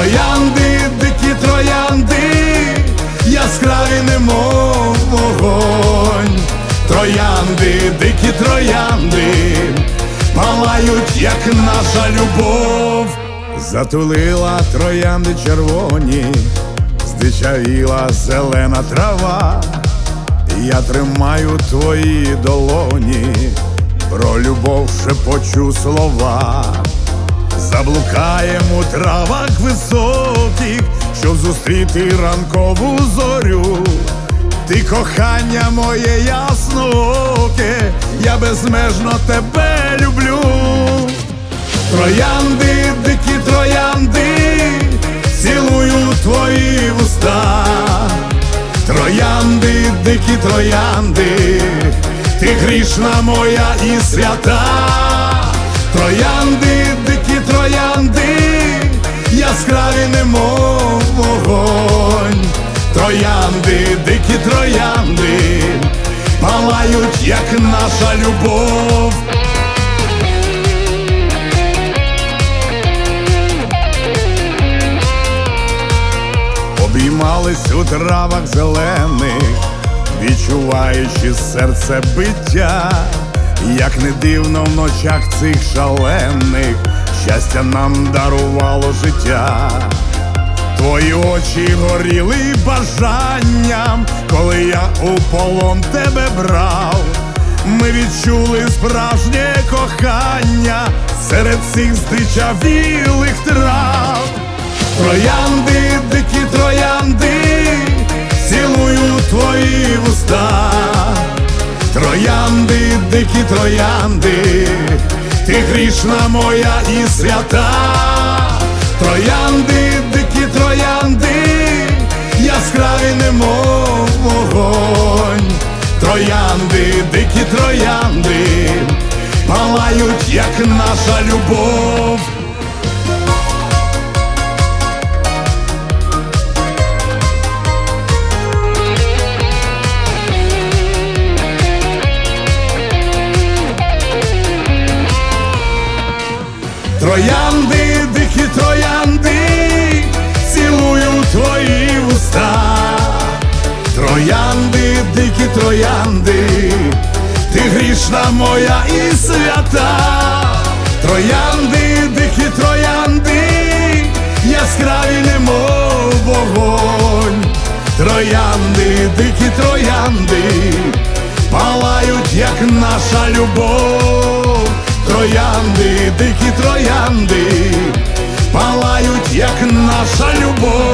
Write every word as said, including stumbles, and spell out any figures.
Троянди, дикі троянди, яскраві немов вогонь. Троянди, дикі троянди, палають, як наша любов. Затулила троянди червоні, здичавіла зелена трава. Я тримаю твої долоні, про любов шепочу слова. Заблукаєм у травах високих, щоб зустріти ранкову зорю. Ти кохання моє яснооке, я безмежно тебе люблю. Троянди, дикі троянди, цілую твої вуста. Троянди, дикі троянди, ти грішна моя і свята. Троянди, дикі троянди, яскраві немов вогонь. Троянди, дикі троянди, палають, як наша любов. Обіймались у травах зелених, відчуваючи серце биття. Як не дивно, в ночах цих шалених щастя нам дарувало життя. Твої очі горіли бажанням, коли я у полон тебе брав. Ми відчули справжнє кохання серед цих здичавілих трав. Троянди, дикі троянди, цілую твої вуста. Троянди, дикі троянди, ти грішна моя і свята. Троянди, дикі троянди, яскраві немов вогонь. Троянди, дикі троянди, палають, як наша любов. Троянди, дикі троянди, цілую твої вуста. Троянди, дикі троянди, ти грішна моя і свята. Троянди, дикі троянди, яскраві немов вогонь. Троянди, дикі троянди, палають, як наша любов. Троянди, дикі троянди, палають, як наша любов.